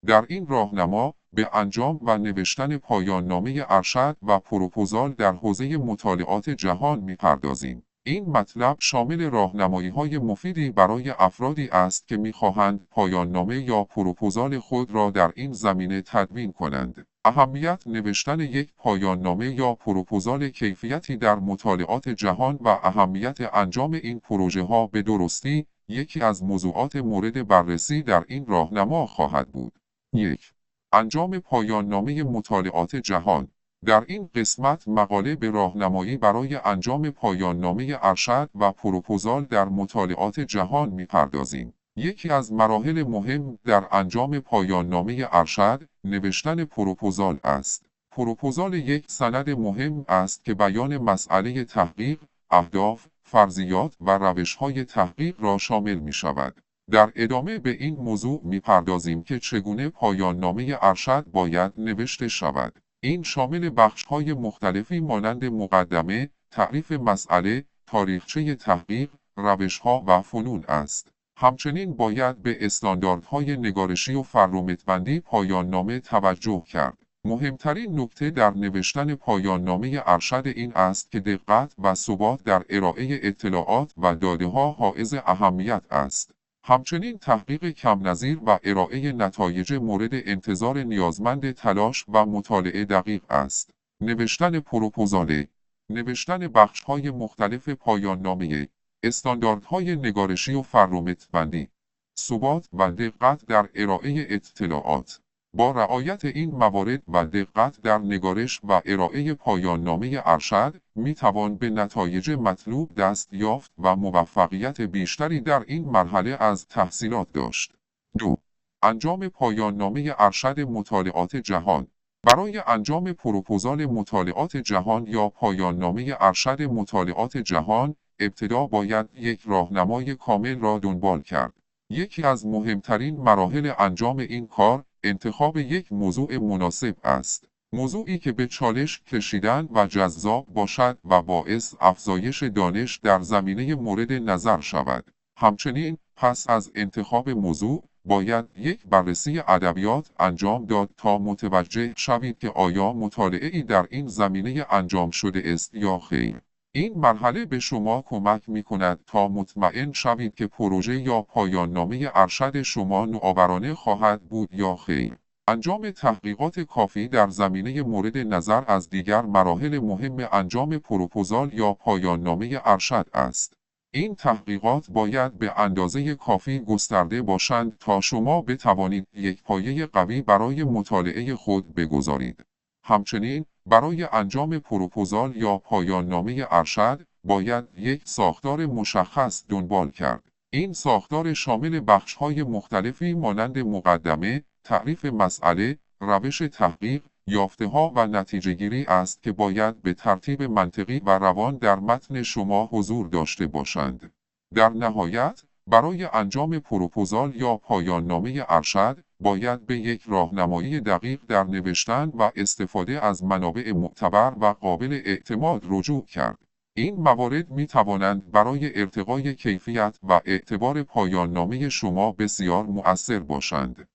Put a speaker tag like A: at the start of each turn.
A: در این راهنما به انجام و نوشتن پایان‌نامه ارشد و پروپوزال در حوزه مطالعات جهان می‌پردازیم. این مطلب شامل راهنمایی‌های مفیدی برای افرادی است که می‌خواهند پایان‌نامه یا پروپوزال خود را در این زمینه تدوین کنند. اهمیت نوشتن یک پایان‌نامه یا پروپوزال کیفیتی در مطالعات جهان و اهمیت انجام این پروژه‌ها به درستی یکی از موضوعات مورد بررسی در این راهنما خواهد بود. 1. انجام پایان‌نامه مطالعات جهان. در این قسمت مقاله به راهنمایی برای انجام پایان‌نامه ارشد و پروپوزال در مطالعات جهان می‌پردازیم. یکی از مراحل مهم در انجام پایان‌نامه ارشد، نوشتن پروپوزال است. پروپوزال یک سند مهم است که بیان مسئله تحقیق، اهداف، فرضیات و روش‌های تحقیق را شامل می‌شود. در ادامه به این موضوع می‌پردازیم که چگونه پایان‌نامه ارشد باید نوشته شود. این شامل بخش‌های مختلفی مانند مقدمه، تعریف مسئله، تاریخچه تحقیق، روش‌ها و فنون است. همچنین باید به استانداردهای نگارشی و فرمت‌بندی پایان‌نامه توجه کرد. مهمترین نکته در نوشتن پایان‌نامه ارشد این است که دقت و ثبات در ارائه اطلاعات و داده‌ها حائز اهمیت است. همچنین تحقیق کم‌نظیر و ارائه نتایج مورد انتظار نیازمند تلاش و مطالعه دقیق است. نوشتن پروپوزال. نوشتن بخش‌های مختلف پایان‌نامه، استانداردهای نگارشی و فرمت‌بندی، ثبات و دقت در ارائه اطلاعات. با رعایت این موارد و دقت در نگارش و ارائه پایان‌نامه ارشد، می‌توان به نتایج مطلوب دست یافت و موفقیت بیشتری در این مرحله از تحصیلات داشت. 2. انجام پایان‌نامه ارشد مطالعات جهان. برای انجام پروپوزال مطالعات جهان یا پایان‌نامه ارشد مطالعات جهان، ابتدا باید یک راهنمای کامل را دنبال کرد. یکی از مهمترین مراحل انجام این کار، انتخاب یک موضوع مناسب است. موضوعی که به چالش کشیدن و جذاب باشد و باعث افزایش دانش در زمینه مورد نظر شود. همچنین پس از انتخاب موضوع، باید یک بررسی ادبیات انجام داد تا متوجه شوید که آیا مطالعه‌ای در این زمینه انجام شده است یا خیر. این مرحله به شما کمک می‌کند تا مطمئن شوید که پروژه یا پایان‌نامه ارشد شما نوآورانه خواهد بود یا خیر. انجام تحقیقات کافی در زمینه مورد نظر از دیگر مراحل مهم انجام پروپوزال یا پایان‌نامه ارشد است. این تحقیقات باید به اندازه کافی گسترده باشند تا شما بتوانید یک پایه قوی برای مطالعه خود بگذارید. همچنین، برای انجام پروپوزال یا پایان‌نامه ارشد، باید یک ساختار مشخص دنبال کرد. این ساختار شامل بخش‌های مختلفی مانند مقدمه، تعریف مسئله، روش تحقیق، یافته‌ها و نتیجه‌گیری است که باید به ترتیب منطقی و روان در متن شما حضور داشته باشند. در نهایت، برای انجام پروپوزال یا پایان‌نامه ارشد، باید به یک راهنمایی دقیق در نوشتن و استفاده از منابع معتبر و قابل اعتماد رجوع کرد. این موارد می توانند برای ارتقای کیفیت و اعتبار پایان‌نامه شما بسیار مؤثر باشند.